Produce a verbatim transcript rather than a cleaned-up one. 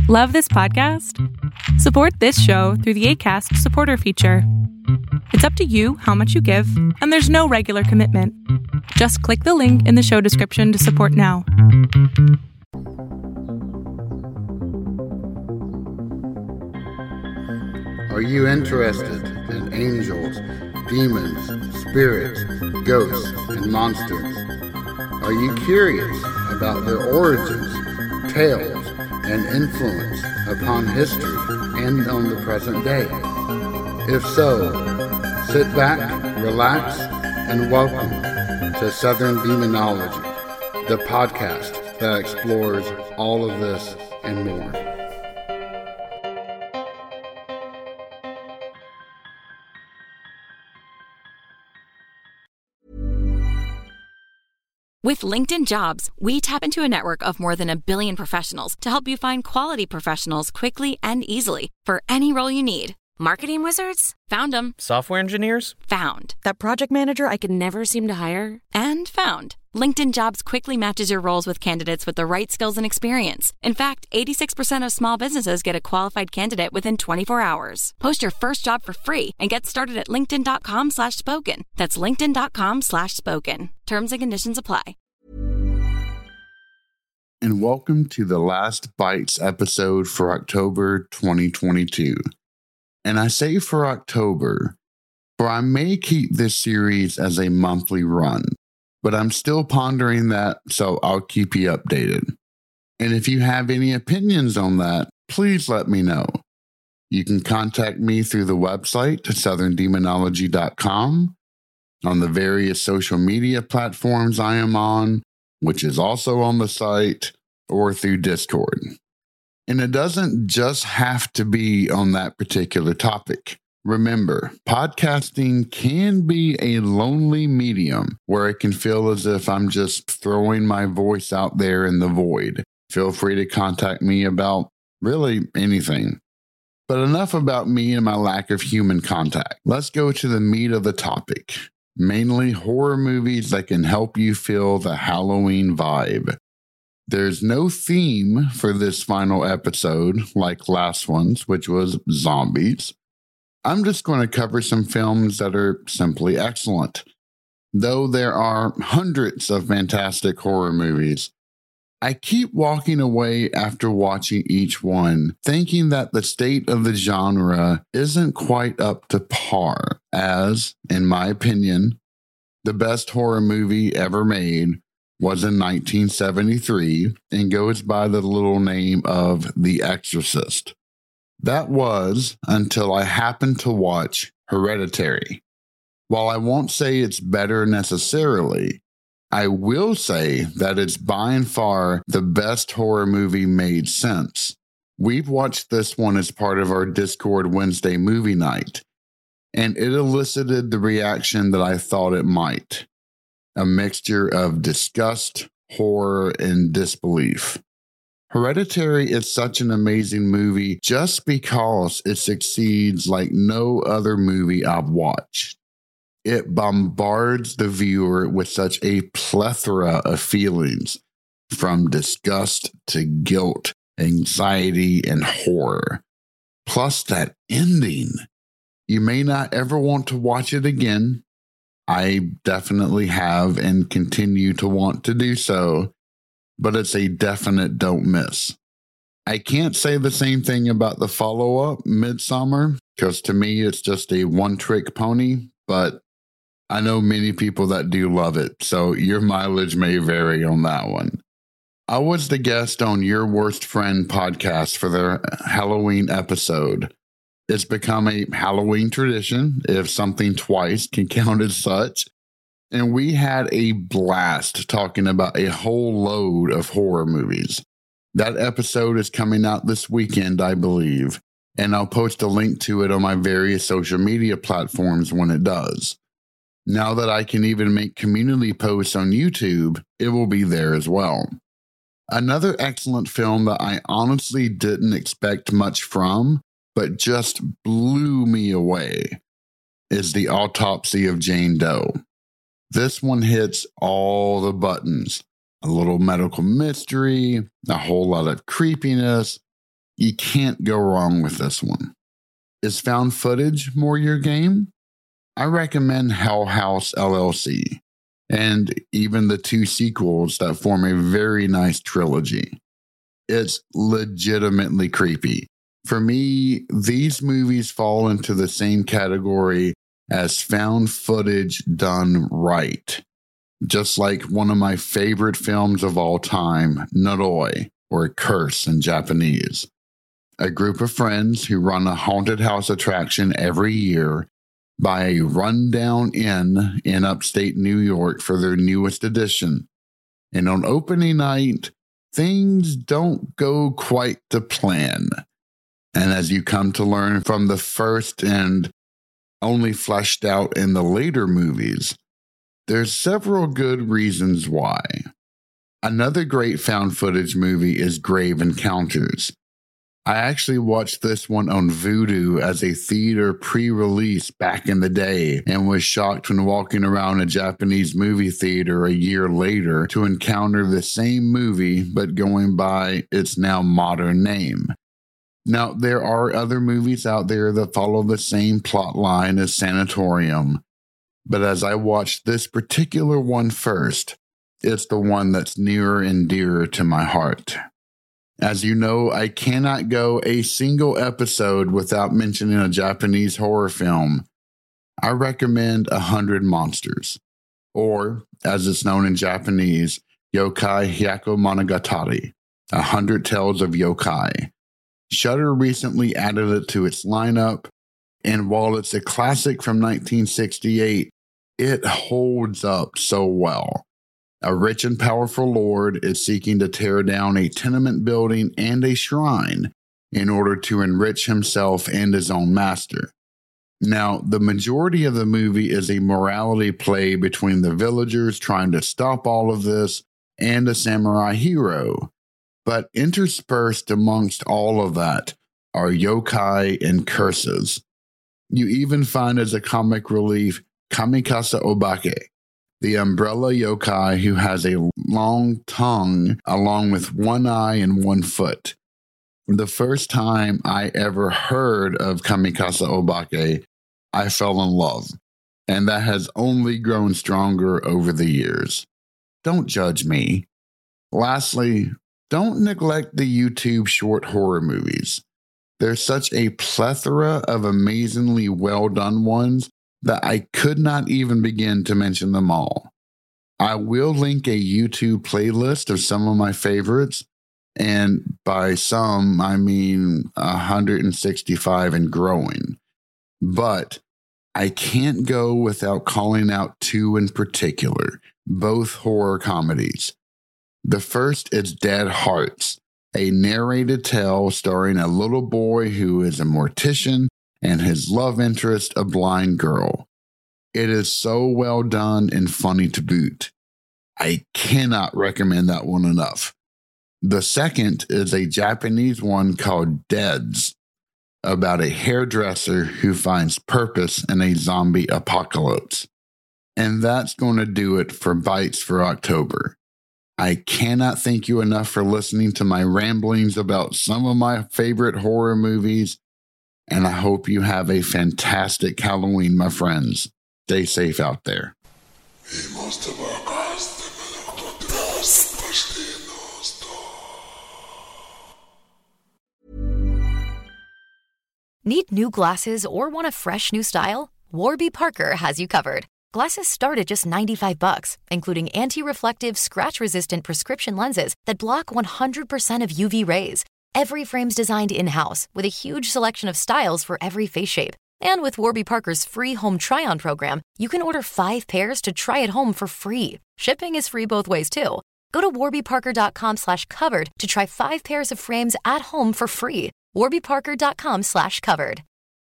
Love this podcast? Support this show through the Acast supporter feature. It's up to you how much you give, and there's no regular commitment. Just click the link in the show description to support now. Are you interested in angels, demons, spirits, ghosts, and monsters? Are you curious about their origins, tales, and influence upon history and on the present day? If so, sit back, relax, and welcome to Southern Demonology, the podcast that explores all of this and more. With LinkedIn Jobs, we tap into a network of more than a billion professionals to help you find quality professionals quickly and easily for any role you need. Marketing wizards? Found them. Software engineers? Found. That project manager I could never seem to hire? And found. LinkedIn Jobs quickly matches your roles with candidates with the right skills and experience. In fact, eighty-six percent of small businesses get a qualified candidate within twenty-four hours. Post your first job for free and get started at linkedin.com slash spoken. That's linkedin.com slash spoken. Terms and conditions apply. And welcome to the Last Bites episode for October twenty twenty-two. And I say for October, for I may keep this series as a monthly run, but I'm still pondering that, so I'll keep you updated. And if you have any opinions on that, please let me know. You can contact me through the website, southern demonology dot com, on the various social media platforms I am on, which is also on the site, or through Discord. And it doesn't just have to be on that particular topic. Remember, podcasting can be a lonely medium where it can feel as if I'm just throwing my voice out there in the void. Feel free to contact me about really anything. But enough about me and my lack of human contact. Let's go to the meat of the topic. Mainly horror movies that can help you feel the Halloween vibe. There's no theme for this final episode like last one's, which was zombies. I'm just going to cover some films that are simply excellent. Though there are hundreds of fantastic horror movies, I keep walking away after watching each one, thinking that the state of the genre isn't quite up to par, as, in my opinion, the best horror movie ever made was in nineteen seventy-three and goes by the little name of The Exorcist. That was until I happened to watch Hereditary. While I won't say it's better necessarily, I will say that it's by and far the best horror movie made since. We've watched this one as part of our Discord Wednesday movie night, and it elicited the reaction that I thought it might. A mixture of disgust, horror, and disbelief. Hereditary is such an amazing movie just because it succeeds like no other movie I've watched. It bombards the viewer with such a plethora of feelings, from disgust to guilt, anxiety, and horror. Plus that ending. You may not ever want to watch it again. I definitely have and continue to want to do so, but it's a definite don't miss. I can't say the same thing about the follow-up, Midsommar, because to me it's just a one-trick pony, but I know many people that do love it, so your mileage may vary on that one. I was the guest on Your Worst Friend podcast for their Halloween episode. It's become a Halloween tradition, if something twice can count as such. And we had a blast talking about a whole load of horror movies. That episode is coming out this weekend, I believe, and I'll post a link to it on my various social media platforms when it does. Now that I can even make community posts on YouTube, it will be there as well. Another excellent film that I honestly didn't expect much from, but just blew me away, is The Autopsy of Jane Doe. This one hits all the buttons. A little medical mystery, a whole lot of creepiness, You can't go wrong with this one. Is found footage more your game? I recommend Hell House L L C, and even the two sequels that form a very nice trilogy. It's legitimately creepy. For me, these movies fall into the same category as found footage done right. Just like one of my favorite films of all time, Noroi, or Curse in Japanese. A group of friends who run a haunted house attraction every year by a rundown inn in upstate New York for their newest edition. And on opening night, things don't go quite to plan. And as you come to learn from the first and only fleshed out in the later movies, there's several good reasons why. Another great found footage movie is Grave Encounters. I actually watched this one on Vudu as a theater pre-release back in the day and was shocked when walking around a Japanese movie theater a year later to encounter the same movie but going by its now modern name. Now, there are other movies out there that follow the same plot line as Sanatorium, but as I watched this particular one first, it's the one that's nearer and dearer to my heart. As you know, I cannot go a single episode without mentioning a Japanese horror film. I recommend one hundred Monsters, or, as it's known in Japanese, Yokai Hyakumonogatari, one hundred Tales of Yokai. Shudder recently added it to its lineup, and while it's a classic from nineteen sixty-eight, it holds up so well. A rich and powerful lord is seeking to tear down a tenement building and a shrine in order to enrich himself and his own master. Now, the majority of the movie is a morality play between the villagers trying to stop all of this and a samurai hero. But interspersed amongst all of that are yokai and curses. You even find as a comic relief Kamikasa Obake, the umbrella yokai who has a long tongue along with one eye and one foot. The first time I ever heard of Kamikasa Obake, I fell in love, and that has only grown stronger over the years. Don't judge me. Lastly, don't neglect the YouTube short horror movies. There's such a plethora of amazingly well-done ones that I could not even begin to mention them all. I will link a YouTube playlist of some of my favorites, and by some, I mean one hundred sixty-five and growing. But I can't go without calling out two in particular, both horror comedies. The first is Dead Hearts, a narrated tale starring a little boy who is a mortician and his love interest, a blind girl. It is so well done and funny to boot. I cannot recommend that one enough. The second is a Japanese one called Deads, about a hairdresser who finds purpose in a zombie apocalypse. And that's going to do it for Bites for October. I cannot thank you enough for listening to my ramblings about some of my favorite horror movies, and I hope you have a fantastic Halloween, my friends. Stay safe out there. Need new glasses or want a fresh new style? Warby Parker has you covered. Glasses start at just ninety-five bucks, including anti-reflective, scratch-resistant prescription lenses that block one hundred percent of U V rays. Every frame's designed in-house with a huge selection of styles for every face shape. And with Warby Parker's free home try-on program, you can order five pairs to try at home for free. Shipping is free both ways, too. Go to warbyparker.com slash covered to try five pairs of frames at home for free. warbyparker.com slash covered.